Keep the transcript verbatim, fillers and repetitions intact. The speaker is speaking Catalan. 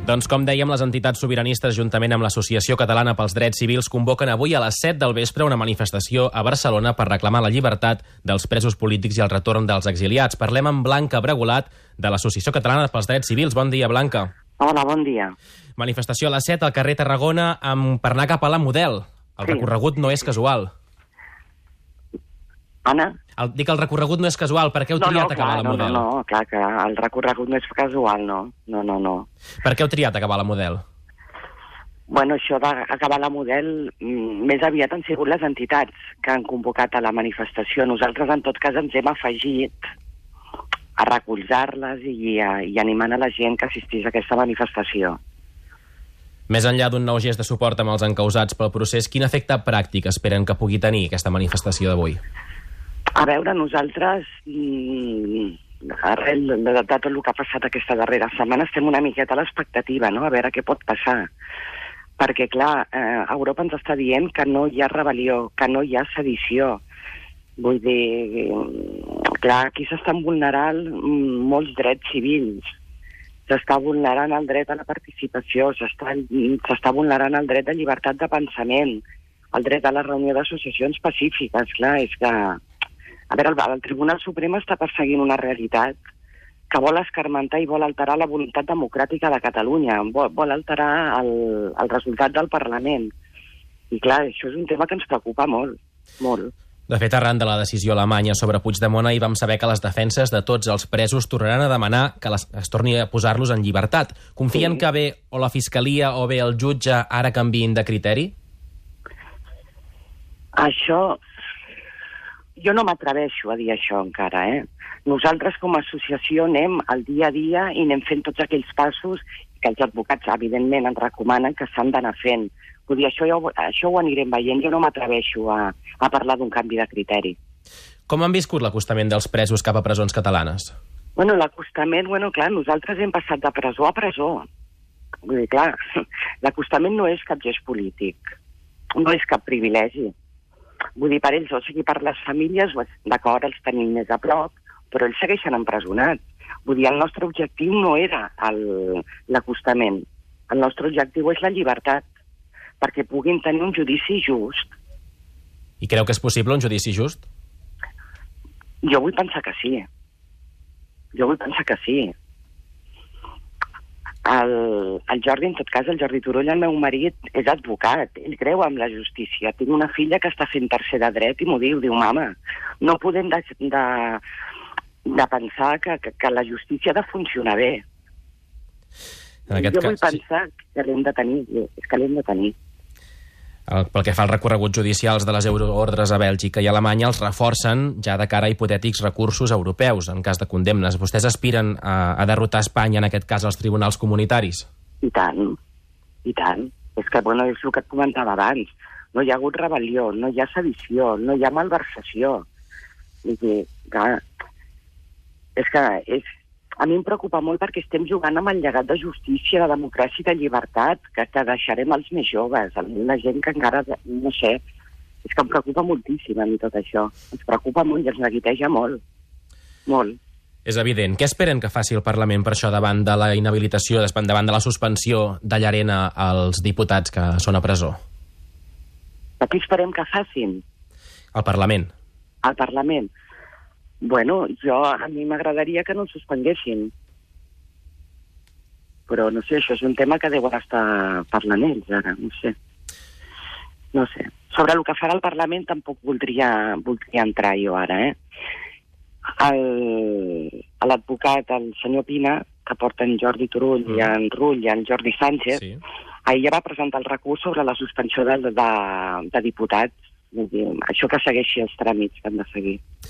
Doncs com dèiem, les entitats sobiranistes, juntament amb l'Associació Catalana pels Drets Civils, convoquen avui a les set del vespre una manifestació a Barcelona per reclamar la llibertat dels presos polítics i el retorn dels exiliats. Parlem amb Blanca Bregolat, de l'Associació Catalana pels Drets Civils. Bon dia, Blanca. Hola, bon dia. Manifestació a les set al carrer Tarragona amb, per anar cap a la Model. El Sí. recorregut no és casual. Anna? El, dic, el recorregut no és casual. Per què heu No, triat no, acabar clar, a la no, Model? no, no, clar que el recorregut no és casual, no. No, no, no. Per què heu triat acabar a la Model? Bueno, això d'acabar la Model, mm, més aviat han sigut les entitats que han convocat a la manifestació. Nosaltres, en tot cas, ens hem afegit a recolzar-les i, a, i animant a la gent que assistís a aquesta manifestació. Més enllà d'un nou gest de suport amb els encausats pel procés, quin efecte pràctic esperen que pugui tenir aquesta manifestació d'avui? A veure, nosaltres, mm, arrel de, de tot el que ha passat aquesta darrera setmana, estem una miqueta a l'expectativa, no?, a veure què pot passar. Perquè, clar, eh, Europa ens està dient que no hi ha rebel·lió, que no hi ha sedició. Vull dir, clar, aquí s'estan vulnerant molts drets civils. S'està vulnerant el dret a la participació, s'està vulnerant el dret de llibertat de pensament, el dret a la reunió d'associacions pacífiques. Clar, és que... A veure, el, el Tribunal Suprem està perseguint una realitat que vol escarmentar i vol alterar la voluntat democràtica de Catalunya, vol, vol alterar el, el resultat del Parlament. I clar, això és un tema que ens preocupa molt, molt. De fet, arran de la decisió alemanya sobre Puigdemont, hi vam saber que les defenses de tots els presos tornaran a demanar que les, es torni a posar-los en llibertat. Confien Sí. que bé o la Fiscalia o bé el jutge ara canviïn de criteri? Això... Jo no m'atreveixo a dir això encara, eh? Nosaltres com a associació anem al dia a dia i anem fent tots aquells passos que els advocats, evidentment, ens recomanen que s'han d'anar fent. Vull dir, això, ja ho, això ho anirem veient. Jo no m'atreveixo a, a parlar d'un canvi de criteri. Com han viscut l'acostament dels presos cap a presons catalanes? Bueno, l'acostament, bueno, clar, nosaltres hem passat de presó a presó. Vull dir, clar, l'acostament no és cap gest polític, no és cap privilegi. Vull dir, per ells, o sigui, per les famílies, d'acord, els tenim més a prop, però ells segueixen empresonats. Vull dir, el nostre objectiu no era el- l'acostament. El nostre objectiu és la llibertat, perquè puguin tenir un judici just. I creu que és possible un judici just? Jo vull pensar que sí. Jo vull pensar que sí. El, el Jordi, en tot cas, el Jordi Turull, el meu marit, és advocat. Ell creu en la justícia. Tinc una filla que està fent tercer de dret i m'ho diu. Diu, mama, no podem de, de, de pensar que, que, que la justícia ha de funcionar bé. En aquest jo vull cas, sí. pensar que l'hem de tenir. És que l'hem de tenir. El, pel que fa als recorreguts judicials de les euroordres a Bèlgica i Alemanya, els reforcen ja de cara a hipotètics recursos europeus en cas de condemnes. Vostès aspiren a, a derrotar Espanya, en aquest cas, als tribunals comunitaris? I tant, i tant. És que, bueno, és el que et comentava abans. No hi ha hagut rebel·lió, no hi ha sedició, no hi ha malversació. I que, clar, és que és, a mi em preocupa molt perquè estem jugant amb el llegat de justícia, de democràcia i de llibertat que, que deixarem als més joves, la gent que encara, no sé, és que em preocupa moltíssim a mi tot això. Ens preocupa molt i ens neguiteja molt. Molt. És evident. Què esperen que faci el Parlament per això davant de la inhabilitació, davant de la suspensió de Llarena als diputats que són a presó? Què esperem que facin? El Parlament. Al Parlament? Bueno, jo, a mi m'agradaria que no el suspenguessin. Però, no sé, això és un tema que deuen estar parlant ells, ara, no sé. No sé. Sobre el que farà el Parlament tampoc voldria, voldria entrar jo ara, eh? El- L'advocat, el senyor Pina, que porta en Jordi Turull mm. i en Rull i en Jordi Sánchez, Sí. ahir ja va presentar el recurs sobre la suspensió de, de, de diputats. Vull dir, això que segueixi els tràmits que han de seguir.